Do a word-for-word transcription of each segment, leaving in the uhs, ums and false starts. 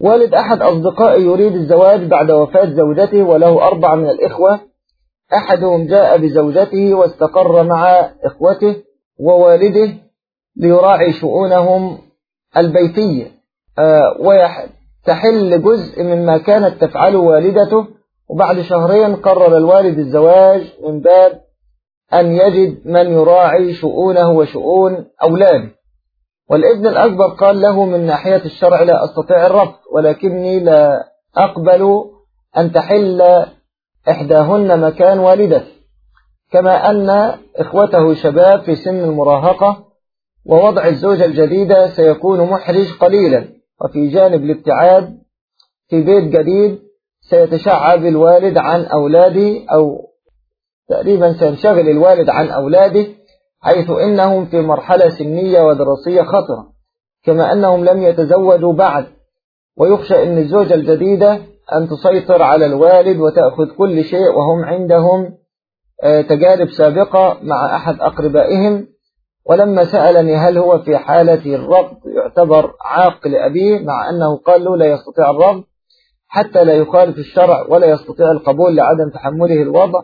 والد أحد أصدقائي يريد الزواج بعد وفاة زوجته، وله أربعة من الإخوة. أحدهم جاء بزوجته واستقر مع إخوته ووالده ليراعي شؤونهم البيتية، أه ويحتحل جزء مما كانت تفعله والدته. وبعد شهرين قرر الوالد الزواج من باب أن يجد من يراعي شؤونه وشؤون أولاده. والابن الأكبر قال له من ناحية الشرع لا أستطيع الرفض، ولكني لا أقبل أن تحل إحداهن مكان والدتي، كما أن إخوته شباب في سن المراهقة، ووضع الزوجة الجديدة سيكون محرج قليلا. وفي جانب الابتعاد في بيت جديد سيتشعب الوالد عن أولاده، أو تقريبا سينشغل الوالد عن أولاده، حيث إنهم في مرحلة سنية ودراسية خطرة، كما أنهم لم يتزوجوا بعد، ويخشى أن الزوجة الجديدة أن تسيطر على الوالد وتأخذ كل شيء، وهم عندهم تجارب سابقة مع أحد أقربائهم. ولما سألني هل هو في حالة الرفض يعتبر عاق لأبيه، مع أنه قال له لا يستطيع الرفض حتى لا يخالف الشرع ولا يستطيع القبول لعدم تحمله الوضع،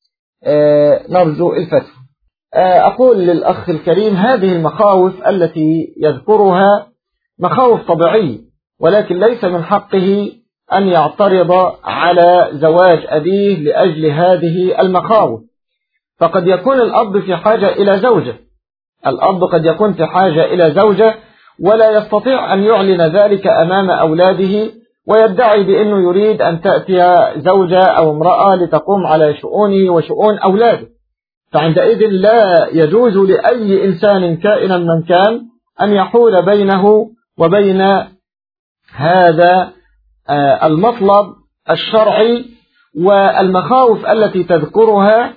نرجو الفتوى. أقول للأخ الكريم هذه المخاوف التي يذكرها مخاوف طبيعية، ولكن ليس من حقه أن يعترض على زواج أبيه لأجل هذه المخاوف. فقد يكون الأب في حاجة إلى زوجة، الأب قد يكون في حاجة إلى زوجة ولا يستطيع أن يعلن ذلك أمام أولاده، ويدعي بأنه يريد أن تأتي زوجة أو امرأة لتقوم على شؤونه وشؤون أولاده. فعندئذ لا يجوز لأي إنسان كائنا من كان أن يحول بينه وبين هذا المطلب الشرعي. والمخاوف التي تذكرها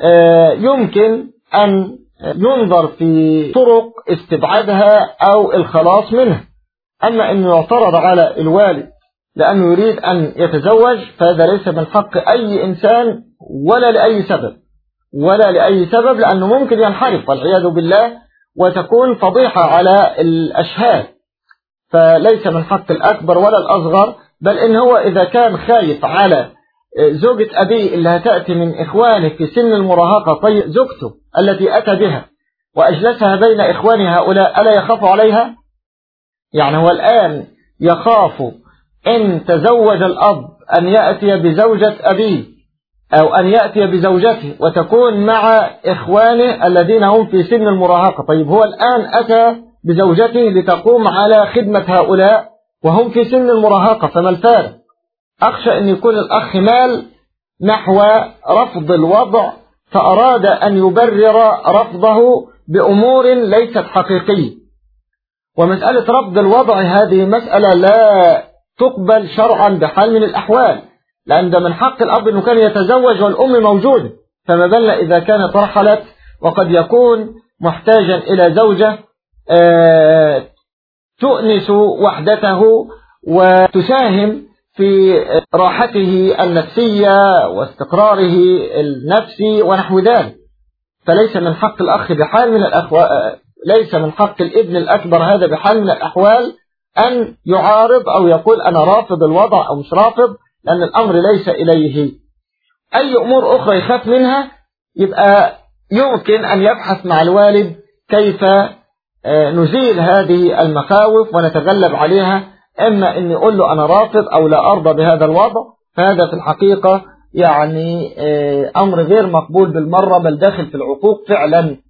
يمكن أن ينظر في طرق استبعادها أو الخلاص منها. أما أنه يعترض على الوالد لأنه يريد أن يتزوج، فهذا ليس من حق أي إنسان ولا لأي سبب ولا لأي سبب، لأنه ممكن ينحرف والعياذ بالله وتكون فضيحة على الأشهاد. فليس من حق الأكبر ولا الأصغر، بل إن هو إذا كان خايف على زوجة أبيه اللي هتأتي من إخوانه في سن المراهقة، طيب زوجته التي أتى بها وأجلسها بين إخوان هؤلاء ألا يخاف عليها؟ يعني هو الآن يخاف إن تزوج الأب أن يأتي بزوجة أبيه أو أن يأتي بزوجته وتكون مع إخوانه الذين هم في سن المراهقة. طيب هو الآن أتى بزوجته لتقوم على خدمة هؤلاء وهم في سن المراهقة، فما الفارق؟ أخشى أن يكون الأخ مال نحو رفض الوضع، فأراد أن يبرر رفضه بأمور ليست حقيقية. ومسألة رفض الوضع هذه مسألة لا تقبل شرعا بحال من الأحوال، لأن ده من حق الأب أنه كان يتزوج والأم موجودة، فما بالنا إذا كانت رحلت وقد يكون محتاجا إلى زوجة تؤنس وحدته وتساهم في راحته النفسية واستقراره النفسي ونحو ذلك. فليس من حق الأخ بحال من الأحوال، ليس من حق الابن الأكبر هذا بحال من الأحوال أن يعارض أو يقول أنا رافض الوضع أو مش رافض، لأن الأمر ليس إليه. أي أمور أخرى يخاف منها يبقى يمكن أن يبحث مع الوالد كيف نزيل هذه المخاوف ونتغلب عليها، إما أن يقول له أنا رافض أو لا أرضى بهذا الوضع، فهذا في الحقيقة يعني أمر غير مقبول بالمرة، بل داخل في العقوق فعلا.